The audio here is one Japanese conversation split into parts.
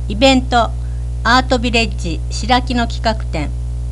イベントアートビレッジ白木の企画展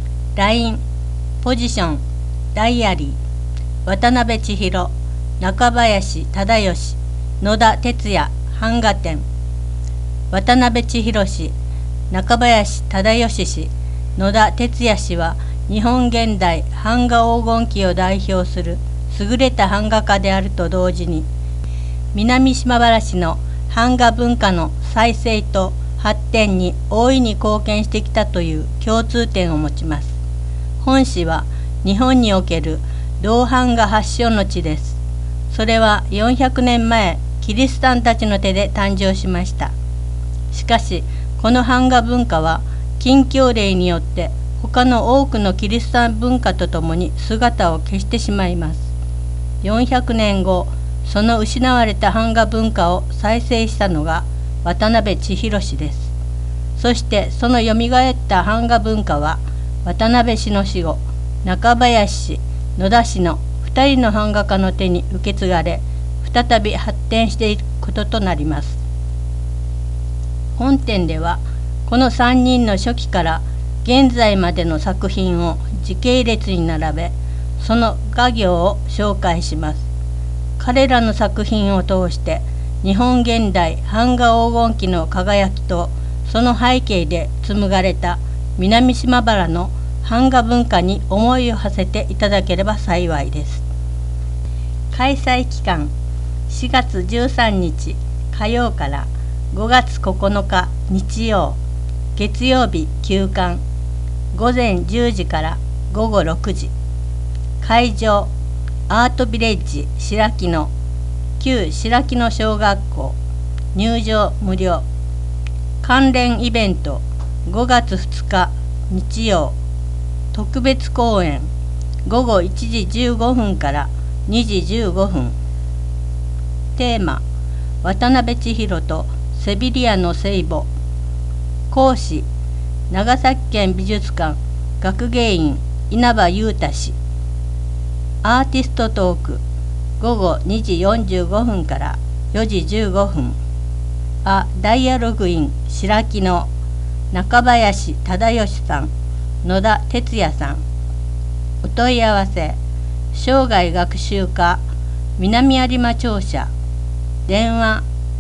LINE ポジションダイアリー渡辺千尋中林忠義野田哲也版画展渡辺千尋氏中林忠義氏野田哲也氏は日本現代版画黄金期を代表する優れた版画家であると同時に南島原市の版画文化の再生と発展に大いに貢献してきたという共通点を持ちます。本市は日本における銅版画発祥の地です。それは400年前キリシタンたちの手で誕生しました。しかしこの版画文化は禁教令によって他の多くのキリシタン文化とともに姿を消してしまいます。400年後その失われた版画文化を再生したのが渡辺千尋氏です。そしてそのよみがえった版画文化は渡辺氏の死後中林氏野田氏の2人の版画家の手に受け継がれ再び発展していくこととなります。本展ではこの3人の初期から現在までの作品を時系列に並べその画業を紹介します。彼らの作品を通して日本現代版画黄金期の輝きとその背景で紡がれた南島原の版画文化に思いを馳せていただければ幸いです。開催期間4月13日火曜から5月9日日曜月曜日休館午前10時から午後6時会場アートビレッジ白木の旧白木の小学校入場無料関連イベント5月2日日曜特別公演午後1時15分から2時15分テーマ渡辺千尋とセビリアの聖母講師長崎県美術館学芸員稲葉裕太氏アーティストトーク午後2時45分から4時15分ダイアログイン白木の中林忠義さん野田哲也さんお問い合わせ生涯学習課南有馬庁舎電話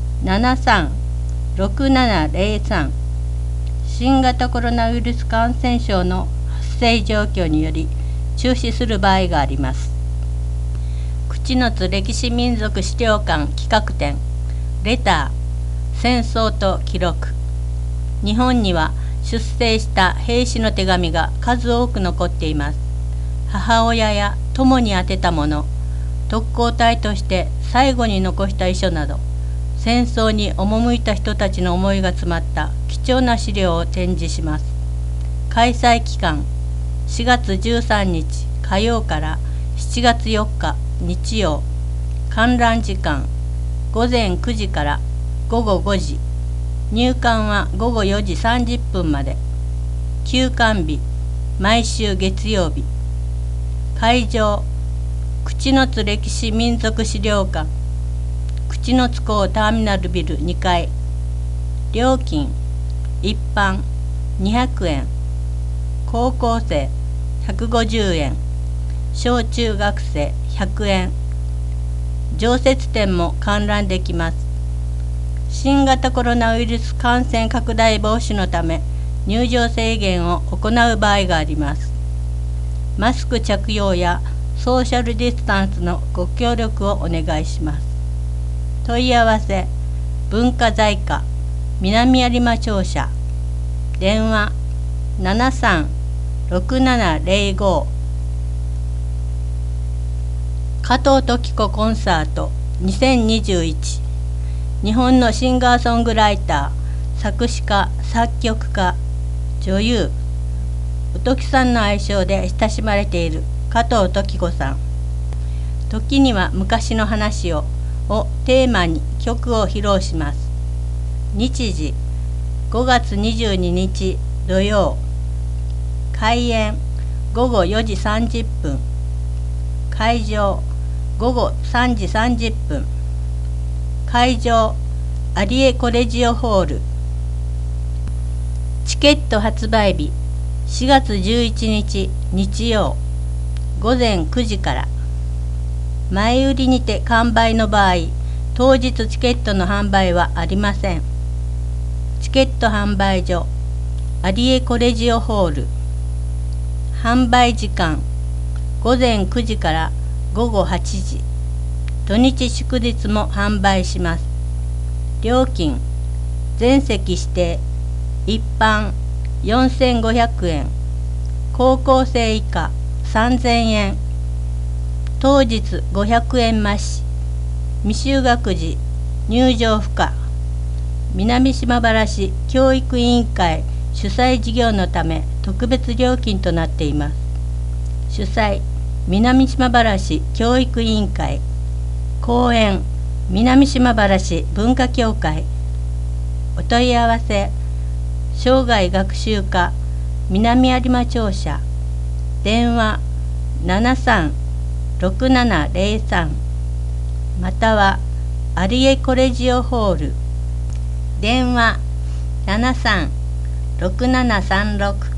736703新型コロナウイルス感染症の発生状況により中止する場合があります。口の津歴史民族資料館企画展レター戦争と記録日本には出征した兵士の手紙が数多く残っています。母親や友に宛てたもの特攻隊として最後に残した遺書など戦争に赴いた人たちの思いが詰まった貴重な資料を展示します。開催期間4月13日火曜から7月4日日曜観覧時間午前9時から午後5時入館は午後4時30分まで休館日毎週月曜日会場口の津歴史民族資料館口の津港ターミナルビル2階料金一般200円高校生150円小中学生100円常設展も観覧できます。新型コロナウイルス感染拡大防止のため入場制限を行う場合があります。マスク着用やソーシャルディスタンスのご協力をお願いします。問い合わせ文化財課南有馬庁舎電話736705加藤登紀子コンサート2021日本のシンガーソングライター作詞家作曲家女優おときさんの愛称で親しまれている加藤登紀子さん時には昔の話をテーマに曲を披露します。日時5月22日土曜開演午後4時30分会場午後3時30分会場アリエコレジオホールチケット発売日4月11日日曜午前9時から。前売りにて完売の場合、当日チケットの販売はありません。チケット販売所アリエコレジオホール。販売時間午前9時から午後8時。土日祝日も販売します。料金全席指定一般4500円、高校生以下3000円、当日500円増し、未就学児入場不可。南島原市教育委員会主催事業のため特別料金となっています。主催南島原市教育委員会。講演南島原市文化協会。お問い合わせ生涯学習課南有馬庁舎。電話736703またはアリエコレジオホール。電話736736